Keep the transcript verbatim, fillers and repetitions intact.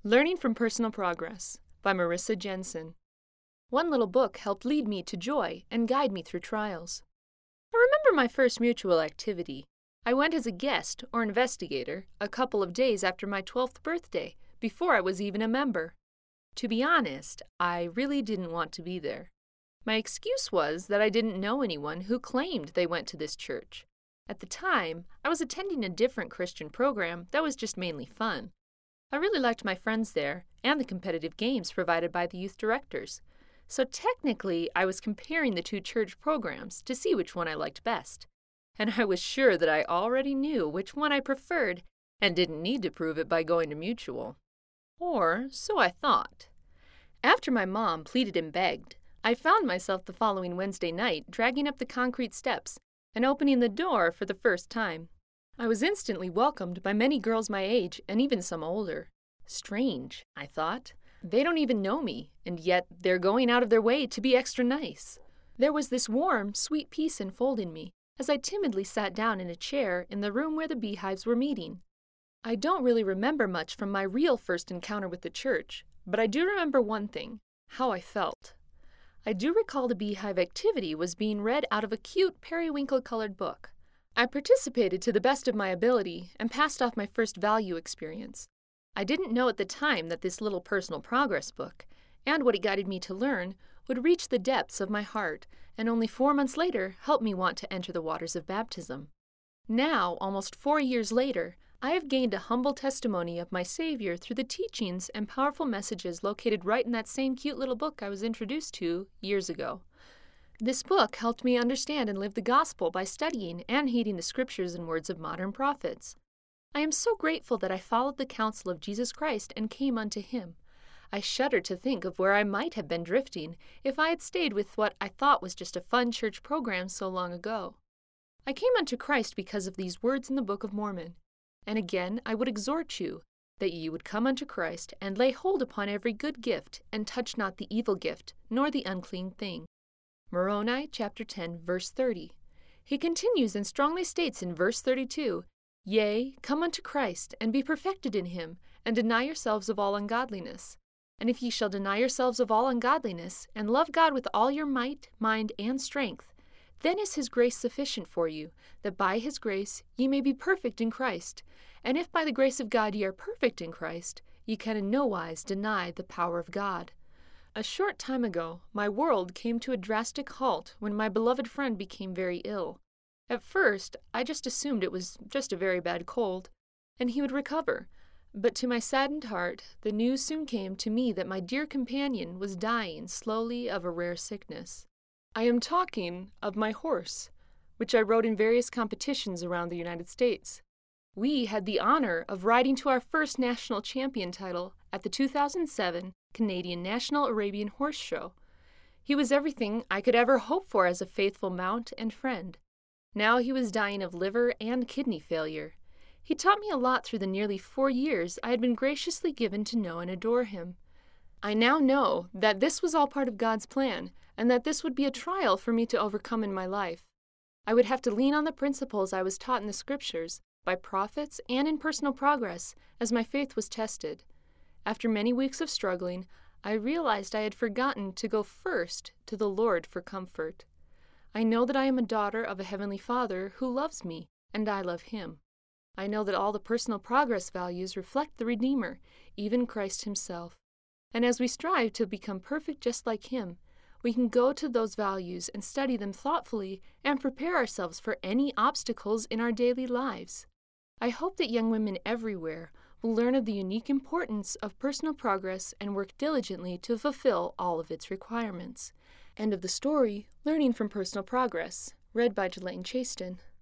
Learning from Personal Progress by Marissa Jensen. One little book helped lead me to joy and guide me through trials. I remember my first mutual activity. I went as a guest or investigator a couple of days after my twelfth birthday, before I was even a member. To be honest, I really didn't want to be there. My excuse was that I didn't know anyone who claimed they went to this church. At the time, I was attending a different Christian program that was just mainly fun. I really liked my friends there and the competitive games provided by the youth directors. So technically, I was comparing the two church programs to see which one I liked best. And I was sure that I already knew which one I preferred and didn't need to prove it by going to Mutual. Or so I thought. After my mom pleaded and begged, I found myself the following Wednesday night dragging up the concrete steps and opening the door for the first time. I was instantly welcomed by many girls my age and even some older. Strange, I thought. They don't even know me, and yet they're going out of their way to be extra nice. There was this warm, sweet peace enfolding me as I timidly sat down in a chair in the room where the beehives were meeting. I don't really remember much from my real first encounter with the church, but I do remember one thing, how I felt. I do recall the beehive activity was being read out of a cute periwinkle-colored book. I participated to the best of my ability and passed off my first value experience. I didn't know at the time that this little personal progress book, and what it guided me to learn, would reach the depths of my heart, and only four months later help me want to enter the waters of baptism. Now, almost four years later, I have gained a humble testimony of my Savior through the teachings and powerful messages located right in that same cute little book I was introduced to years ago. This book helped me understand and live the gospel by studying and heeding the scriptures and words of modern prophets. I am so grateful that I followed the counsel of Jesus Christ and came unto him. I shudder to think of where I might have been drifting if I had stayed with what I thought was just a fun church program so long ago. I came unto Christ because of these words in the Book of Mormon. And again I would exhort you, that ye would come unto Christ, and lay hold upon every good gift, and touch not the evil gift, nor the unclean thing. Moroni chapter ten, verse thirty. He continues and strongly states in verse thirty-two, Yea, come unto Christ, and be perfected in him, and deny yourselves of all ungodliness. And if ye shall deny yourselves of all ungodliness, and love God with all your might, mind, and strength, then is his grace sufficient for you, that by his grace ye may be perfect in Christ. And if by the grace of God ye are perfect in Christ, ye can in no wise deny the power of God. A short time ago, my world came to a drastic halt when my beloved friend became very ill. At first, I just assumed it was just a very bad cold, and he would recover. But to my saddened heart, the news soon came to me that my dear companion was dying slowly of a rare sickness. I am talking of my horse, which I rode in various competitions around the United States. We had the honor of riding to our first national champion title at the two thousand seven Canadian National Arabian Horse Show. He was everything I could ever hope for as a faithful mount and friend. Now he was dying of liver and kidney failure. He taught me a lot through the nearly four years I had been graciously given to know and adore him. I now know that this was all part of God's plan, and that this would be a trial for me to overcome in my life. I would have to lean on the principles I was taught in the Scriptures, by prophets and in personal progress, as my faith was tested. After many weeks of struggling, I realized I had forgotten to go first to the Lord for comfort. I know that I am a daughter of a Heavenly Father who loves me, and I love him. I know that all the personal progress values reflect the Redeemer, even Christ himself. And as we strive to become perfect just like him, we can go to those values and study them thoughtfully and prepare ourselves for any obstacles in our daily lives. I hope that young women everywhere will learn of the unique importance of personal progress and work diligently to fulfill all of its requirements. End of the story, Learning from Personal Progress, read by Delane Chaston.